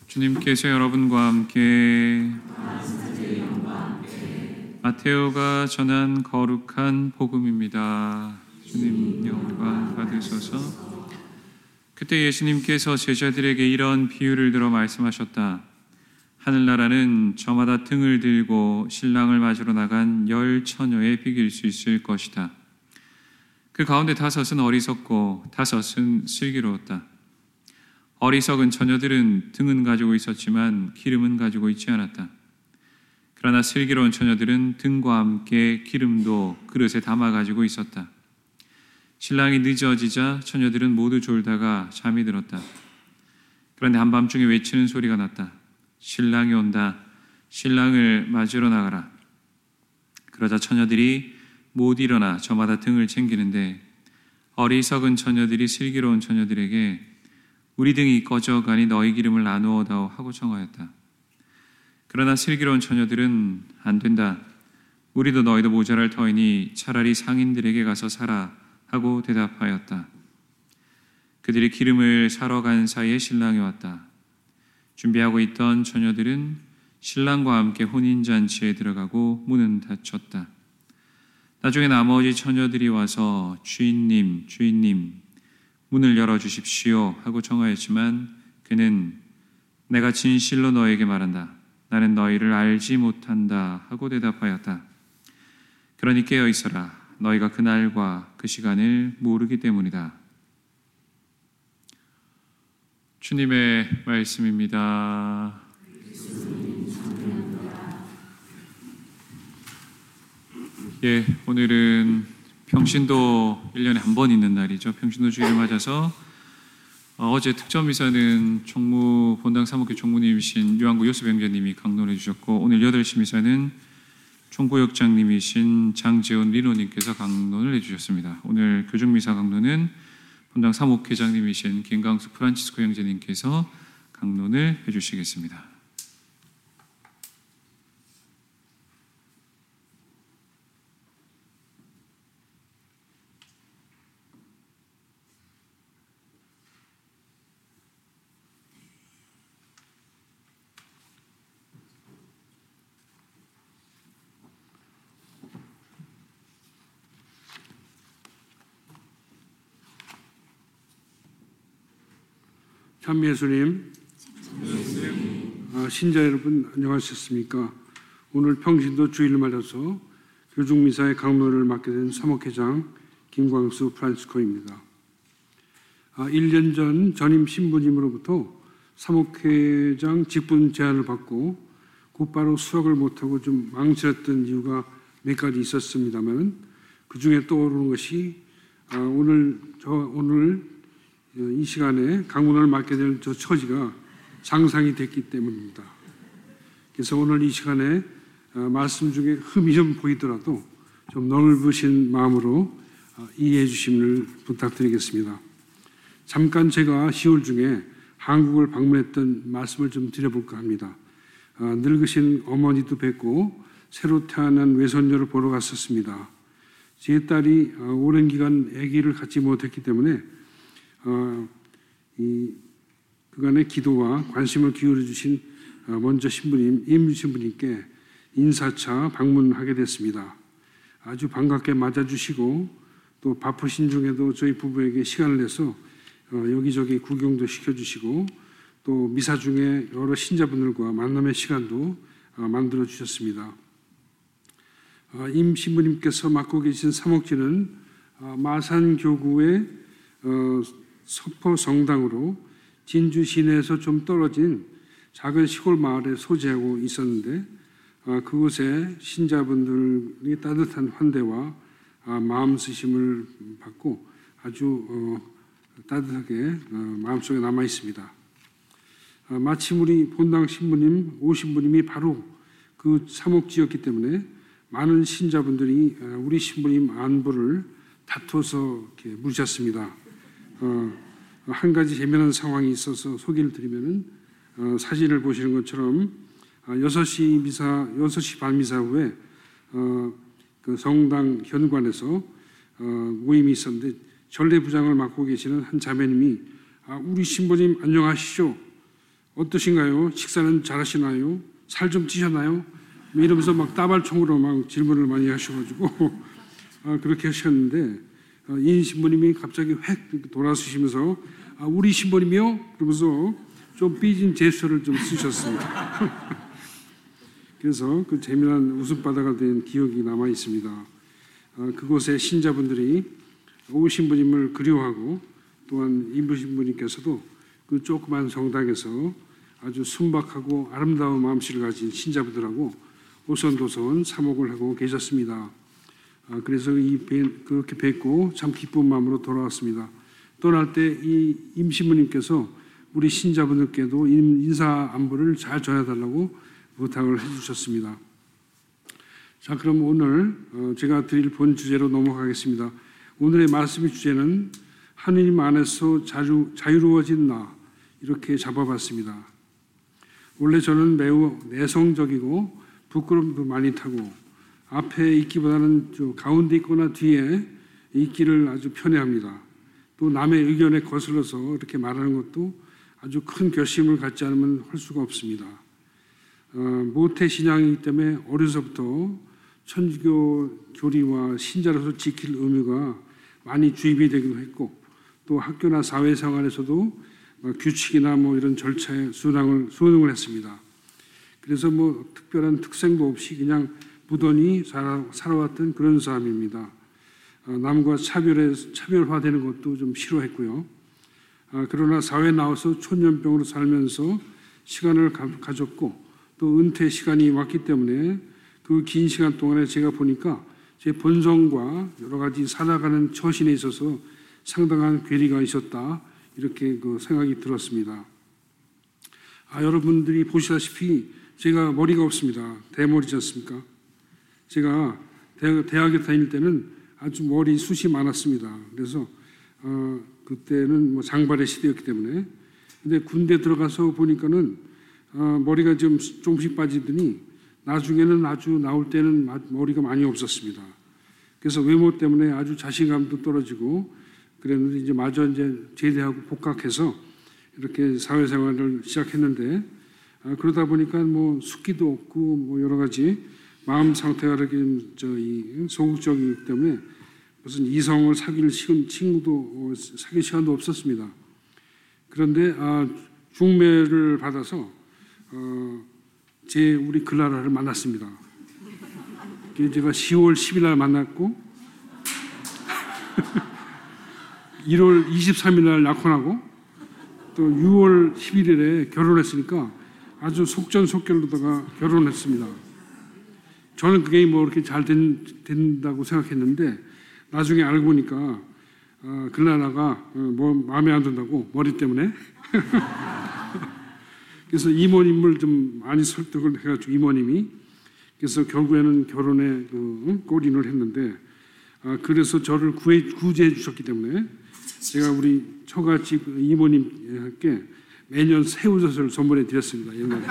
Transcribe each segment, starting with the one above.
주님께서 여러분과 함께 마테오가 전한 거룩한 복음입니다. 주님 영광 받으소서. 그때 예수님께서 제자들에게 이런 비유를 들어 말씀하셨다. 하늘나라는 저마다 등을 들고 신랑을 맞으러 나간 10 처녀에 비길 수 있을 것이다. 그 가운데 5은 어리석고 5은 슬기로웠다. 어리석은 처녀들은 등은 가지고 있었지만 기름은 가지고 있지 않았다. 그러나 슬기로운 처녀들은 등과 함께 기름도 그릇에 담아 가지고 있었다. 신랑이 늦어지자 처녀들은 모두 졸다가 잠이 들었다. 그런데 한밤중에 외치는 소리가 났다. 신랑이 온다. 신랑을 맞으러 나가라. 그러자 처녀들이 못 일어나 저마다 등을 챙기는데 어리석은 처녀들이 슬기로운 처녀들에게 우리 등이 꺼져가니 너희 기름을 나누어 다오 하고 청하였다. 그러나 슬기로운 처녀들은 안 된다. 우리도 너희도 모자랄 터이니 차라리 상인들에게 가서 사라 하고 대답하였다. 그들이 기름을 사러 간 사이에 신랑이 왔다. 준비하고 있던 처녀들은 신랑과 함께 혼인잔치에 들어가고 문은 닫혔다. 나중에 나머지 처녀들이 와서 주인님, 주인님, 문을 열어주십시오 하고 청하였지만 그는 내가 진실로 너에게 말한다. 나는 너희를 알지 못한다 하고 대답하였다. 그러니 깨어 있어라. 너희가 그날과 그 시간을 모르기 때문이다. 주님의 말씀입니다. 오늘은 평신도 1년에 한 번 있는 날이죠. 평신도 주일을 맞아서 어제 특전 미사는 본당 사목회 총무님이신 유한구 요셉 형제님이 강론해 주셨고 오늘 8시 미사는 총구역장님이신 장재훈 리노님께서 강론을 해주셨습니다. 오늘 교중미사 강론은 본당 사목회장님이신 김강수 프란치스코 형제님께서 강론을 해주시겠습니다. 참 예수님, 신자 여러분 안녕하셨습니까? 오늘 평신도 주일을 맞아서 교중미사의 강론을 맡게 된 사목회장 김광수 프란치스코입니다. 1년 전 전임 신부님으로부터 사목회장 직분 제안을 받고 곧바로 수락을 못하고 좀 망설였던 이유가 몇 가지 있었습니다만 그 중에 떠오르는 것이 오늘 이 시간에 강론을 맡게 될 저 처지가 상상이 됐기 때문입니다. 그래서 오늘 이 시간에 말씀 중에 흠이 좀 보이더라도 좀 넓으신 마음으로 이해해 주심을 부탁드리겠습니다. 잠깐 제가 10월 중에 한국을 방문했던 말씀을 좀 드려볼까 합니다. 늙으신 어머니도 뵙고 새로 태어난 외손녀를 보러 갔었습니다. 제 딸이 오랜 기간 아기를 갖지 못했기 때문에 그간의 기도와 관심을 기울여 주신 먼저 신부님, 임주 신부님께 인사차 방문하게 됐습니다. 아주 반갑게 맞아주시고 또 바쁘신 중에도 저희 부부에게 시간을 내서 여기저기 구경도 시켜주시고 또 미사 중에 여러 신자분들과 만남의 시간도 만들어 주셨습니다. 임 신부님께서 맡고 계신 사목지는 마산교구의 서포 성당으로 진주 시내에서 좀 떨어진 작은 시골 마을에 소재하고 있었는데 그곳에 신자분들이 따뜻한 환대와 마음 쓰심을 받고 아주 따뜻하게 마음속에 남아 있습니다. 마침 우리 본당 신부님, 오신부님이 바로 그 사목지였기 때문에 많은 신자분들이 우리 신부님 안부를 다투어서 이렇게 물으셨습니다. 한 가지 재미난 상황이 있어서 소개를 드리면은 사진을 보시는 것처럼 6시 반 미사 후에 그 성당 현관에서 모임이 있었는데 전례부장을 맡고 계시는 한 자매님이 우리 신부님 안녕하시죠? 어떠신가요? 식사는 잘하시나요? 살 좀 찌셨나요? 뭐 이러면서 막 따발총으로 막 질문을 많이 하셔가지고 그렇게 하셨는데 이 신부님이 갑자기 획 돌아서시면서 우리 신부님이요? 그러면서 좀 삐진 제스처를 좀 쓰셨습니다. 그래서 그 재미난 웃음바다가 된 기억이 남아 있습니다. 그곳의 신자분들이 오 신부님을 그리워하고 또한 임부 신부님께서도 그 조그만 성당에서 아주 순박하고 아름다운 마음씨를 가진 신자분들하고 오손도손 사목을 하고 계셨습니다. 그래서 그렇게 뵙고 참 기쁜 마음으로 돌아왔습니다. 떠날 때 이 임신부님께서 우리 신자분들께도 인사 안부를 잘 전해달라고 부탁을 해주셨습니다. 자, 그럼 오늘 제가 드릴 본 주제로 넘어가겠습니다. 오늘의 말씀의 주제는 하느님 안에서 자유로워진 나, 이렇게 잡아봤습니다. 원래 저는 매우 내성적이고 부끄럼도 많이 타고 앞에 있기보다는 가운데 있거나 뒤에 있기를 아주 편해합니다. 또 남의 의견에 거슬러서 이렇게 말하는 것도 아주 큰 결심을 갖지 않으면 할 수가 없습니다. 모태 신앙이기 때문에 어려서부터 천주교 교리와 신자로서 지킬 의무가 많이 주입이 되기도 했고 또 학교나 사회생활에서도 규칙이나 이런 절차에 수능을 했습니다. 그래서 특별한 특색도 없이 그냥 무던히 살아왔던 그런 사람입니다. 남과 차별화되는 것도 좀 싫어했고요. 그러나 사회에 나와서 촌년병으로 살면서 시간을 가졌고 또 은퇴 시간이 왔기 때문에 그 긴 시간 동안에 제가 보니까 제 본성과 여러 가지 살아가는 처신에 있어서 상당한 괴리가 있었다, 이렇게 생각이 들었습니다. 여러분들이 보시다시피 제가 머리가 없습니다. 대머리지 않습니까? 제가 대학에 다닐 때는 아주 머리숱이 많았습니다. 그래서 그때는 장발의 시대였기 때문에. 근데 군대 들어가서 보니까는 머리가 좀 조금씩 빠지더니 나중에는 아주 나올 때는 머리가 많이 없었습니다. 그래서 외모 때문에 아주 자신감도 떨어지고 그랬는데 이제 제대하고 복학해서 이렇게 사회생활을 시작했는데 그러다 보니까 숙기도 없고 여러 가지 마음 상태가 이렇게 소극적이기 때문에 무슨 이성을 사귈 시간도 없었습니다. 그런데 중매를 받아서 우리 글라라를 만났습니다. 제가 10월 10일 날 만났고 1월 23일 날 약혼하고 또 6월 11일에 결혼했으니까 아주 속전속결로다가 결혼했습니다. 저는 그게 그렇게 잘 된다고 생각했는데 나중에 알고 보니까 글라라가 마음에 안 든다고, 머리 때문에. 그래서 이모님을 좀 많이 설득을 해가지고 이모님이 그래서 결국에는 결혼에 골인을 했는데 그래서 저를 구제해 주셨기 때문에 제가 우리 처갓집 이모님께 매년 새우젓을 선물해 드렸습니다. 옛날에.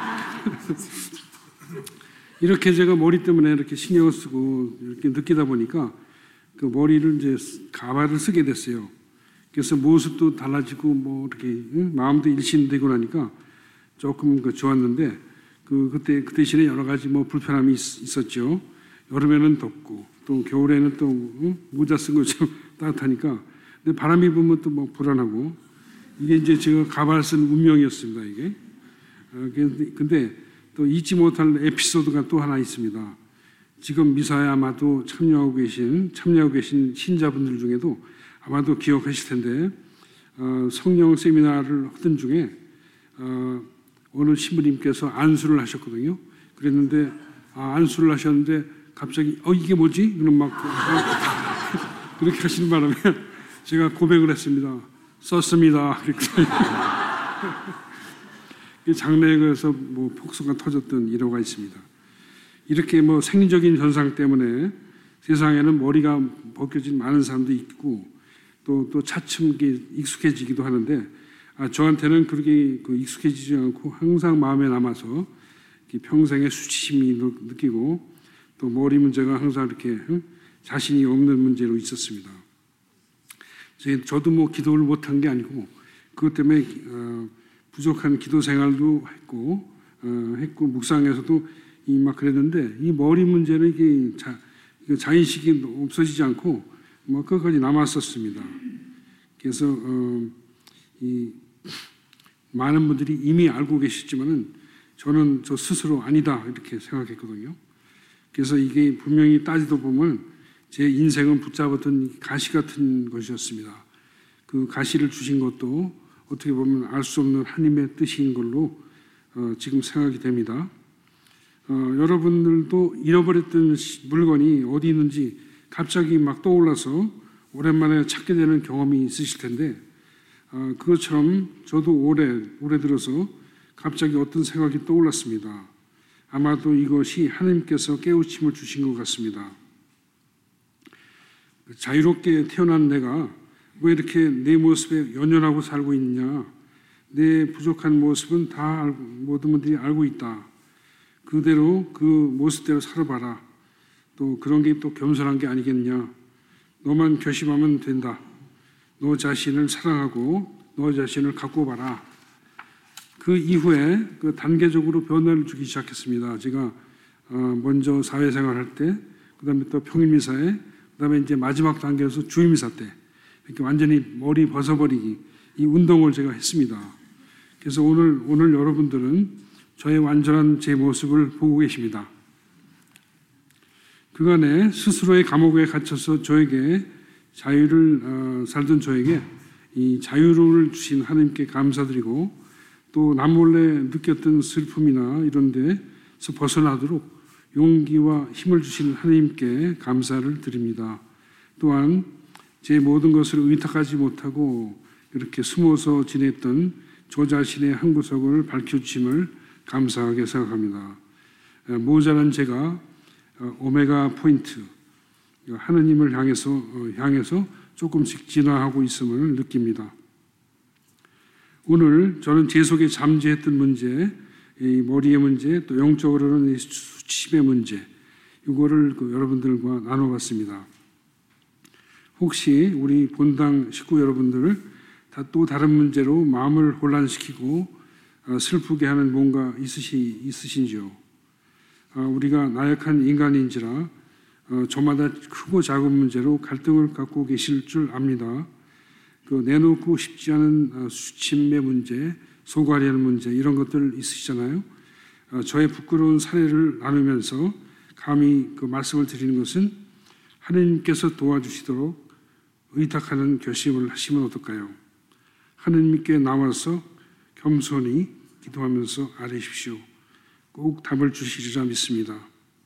이렇게 제가 머리 때문에 이렇게 신경을 쓰고 이렇게 느끼다 보니까 그 머리를 가발을 쓰게 됐어요. 그래서 모습도 달라지고 이렇게 마음도 일신되고 나니까 조금 좋았는데 그 대신에 여러 가지 불편함이 있었죠. 여름에는 덥고 또 겨울에는 또 모자 쓴 것처럼 따뜻하니까 근데 바람이 불면 또 불안하고 이게 제가 가발 쓴 운명이었습니다. 이게. 근데 또 잊지 못할 에피소드가 또 하나 있습니다. 지금 미사에 아마도 참여하고 계신 신자분들 중에도 아마도 기억하실 텐데 성령 세미나를 하던 중에 어느 신부님께서 안수를 하셨거든요. 그랬는데 안수를 하셨는데 갑자기 이게 뭐지? 그럼 그렇게 하시는 바람에 제가 고백을 했습니다. 썼습니다. 장례에서 폭소가 터졌던 일화가 있습니다. 이렇게 생리적인 현상 때문에 세상에는 머리가 벗겨진 많은 사람도 있고 또 차츰 익숙해지기도 하는데 저한테는 그렇게 익숙해지지 않고 항상 마음에 남아서 평생의 수치심이 느끼고 또 머리 문제가 항상 이렇게 자신이 없는 문제로 있었습니다. 저도 기도를 못한 게 아니고 그것 때문에 부족한 기도 생활도 했고 묵상에서도 막 그랬는데 이 머리 문제는 이게 자의식이 없어지지 않고 끝까지 남았었습니다. 그래서 이 많은 분들이 이미 알고 계시지만은 저는 저 스스로 아니다 이렇게 생각했거든요. 그래서 이게 분명히 따지다 보면 제 인생은 붙잡았던 가시 같은 것이었습니다. 그 가시를 주신 것도 어떻게 보면 알 수 없는 하나님의 뜻인 걸로 지금 생각이 됩니다. 여러분들도 잃어버렸던 물건이 어디 있는지 갑자기 막 떠올라서 오랜만에 찾게 되는 경험이 있으실 텐데 그것처럼 저도 올해 들어서 갑자기 어떤 생각이 떠올랐습니다. 아마도 이것이 하나님께서 깨우침을 주신 것 같습니다. 자유롭게 태어난 내가 왜 이렇게 내 모습에 연연하고 살고 있냐? 내 부족한 모습은 다 모든 분들이 알고 있다. 그대로 그 모습대로 살아봐라. 또 그런 게 또 겸손한 게 아니겠냐? 너만 결심하면 된다. 너 자신을 사랑하고 너 자신을 갖고 봐라. 그 이후에 그 단계적으로 변화를 주기 시작했습니다. 제가 먼저 사회생활할 때, 그다음에 또 평일미사에, 그다음에 이제 마지막 단계에서 주일미사 때 이렇게 완전히 머리 벗어버리기 이 운동을 제가 했습니다. 그래서 오늘 여러분들은 저의 완전한 제 모습을 보고 계십니다. 그간에 스스로의 감옥에 갇혀서 저에게 자유를 살던 저에게 이 자유를 주신 하나님께 감사드리고 또 남몰래 느꼈던 슬픔이나 이런 데서 벗어나도록 용기와 힘을 주신 하나님께 감사를 드립니다. 또한 제 모든 것을 의탁하지 못하고 이렇게 숨어서 지냈던 저 자신의 한 구석을 밝혀주심을 감사하게 생각합니다. 모자란 제가 오메가 포인트 하나님을 향해서 조금씩 진화하고 있음을 느낍니다. 오늘 저는 제 속에 잠재했던 문제, 이 머리의 문제, 또 영적으로는 이 수치심의 문제, 이거를 여러분들과 나눠봤습니다. 혹시 우리 본당 식구 여러분들을 또 다른 문제로 마음을 혼란시키고 슬프게 하는 뭔가 있으신지요? 우리가 나약한 인간인지라 저마다 크고 작은 문제로 갈등을 갖고 계실 줄 압니다. 내놓고 싶지 않은 수침의 문제, 소갈이하는 문제 이런 것들 있으시잖아요. 저의 부끄러운 사례를 나누면서 감히 그 말씀을 드리는 것은 하나님께서 도와주시도록 의탁하는 결심을 하시면 어떨까요? 하나님께 나와서 겸손히 기도하면서 아뢰십시오. 꼭 답을 주시리라 믿습니다.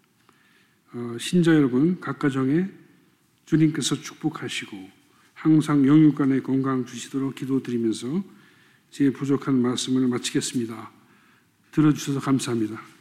신자 여러분, 각 가정에 주님께서 축복하시고 항상 영육간의 건강 주시도록 기도드리면서 제 부족한 말씀을 마치겠습니다. 들어주셔서 감사합니다.